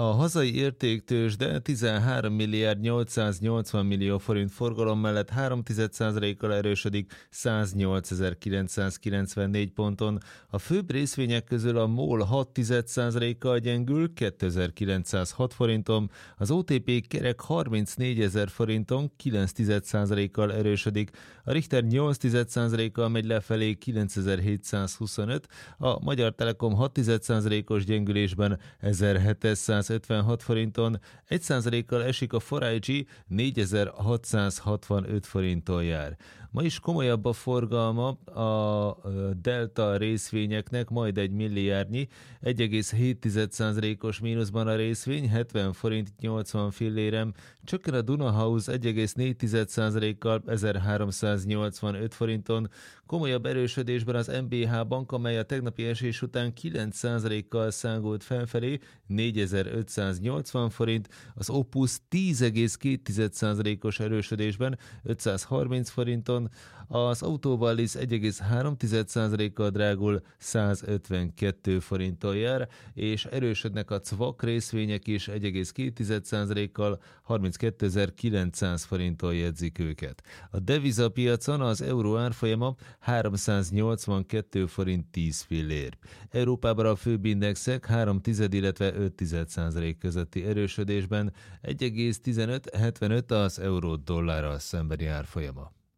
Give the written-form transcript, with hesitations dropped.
A hazai értéktőzsde 13 milliárd 880 millió forint forgalom mellett 3,1%-kal erősödik 108.994 ponton. A főbb részvények közül a MOL 6,1%-kal gyengül 2906 forinton, az OTP kerek 34 000 forinton 9,1%-kal erősödik, a Richter 8,1%-kal megy lefelé 9725, a Magyar Telekom 6,1%-os gyengülésben 1756 forinton, 1%-kal esik a 4iG, 4665 forinton jár. Ma is komolyabb a forgalma a Delta részvényeknek, majd 1 milliárdnyi, 1,7%-os mínuszban a részvény, 70 forint 80 fillérem, csökken a Dunahouse 1,4%-kal 1385 forinton, komolyabb erősödésben az MBH Bank, amely a tegnapi esés után 9%-kal szágult felfelé, 4580 forint, az Opus 10,2%-os erősödésben 530 forinton, az Autovalis 1,3%-kal drágul 152 forinton jár, és erősödnek a CVAK részvények is 1,2%-kal 32.900 forinton jegyzik őket. A devizapiacon az euró árfolyama 382 forint 10 fillér. Európában a főbb indexek 3,1, illetve 5,1% közötti erősödésben 1,1575 az euró dollárral szembeni árfolyama.